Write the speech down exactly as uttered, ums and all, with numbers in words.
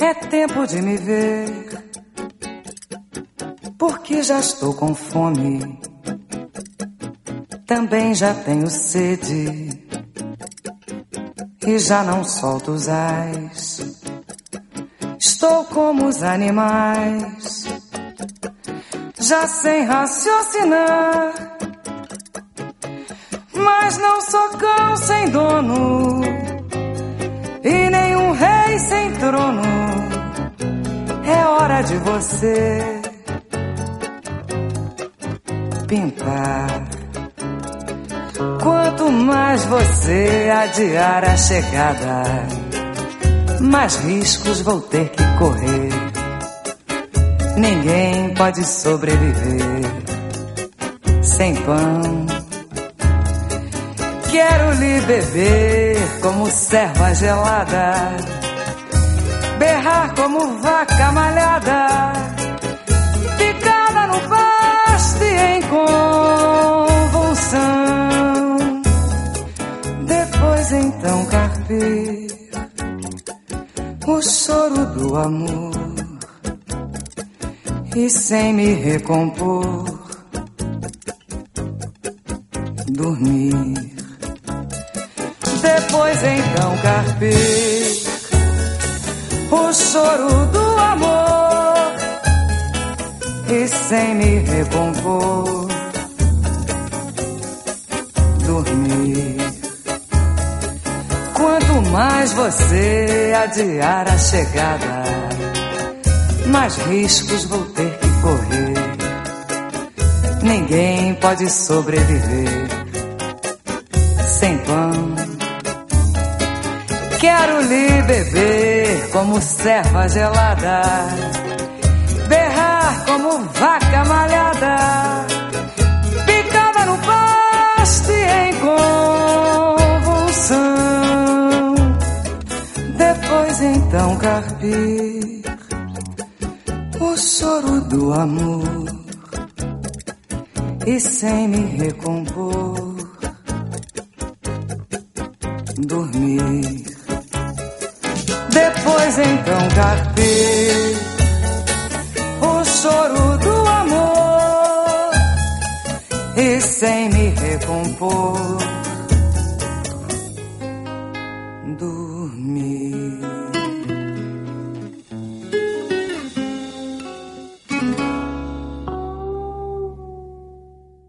É tempo de me ver, porque já estou com fome. Também já tenho sede e já não solto os ais. Estou como os animais, já sem raciocinar. Mas não sou cão sem dono e nenhum rei sem trono. É hora de você pintar. Quanto mais você adiar a chegada, mais riscos vou ter que correr. Ninguém pode sobreviver sem pão. Quero lhe beber como serva gelada, berrar como vaca malhada, picada no pasto e em convulsão. Depois então carpir o choro do amor e sem me recompor dormir. Depois então carpir o choro do amor e sem me recompor dormir. Quanto mais você adiar a chegada, mais riscos vou ter que correr. Ninguém pode sobreviver sem pão. Quero lhe beber como serva gelada, berrar como vaca malhada, picada no pasto e em convulsão. Depois então carpir o choro do amor e sem me recompor dormir. Depois então carpir o choro do amor e sem me recompor dormir.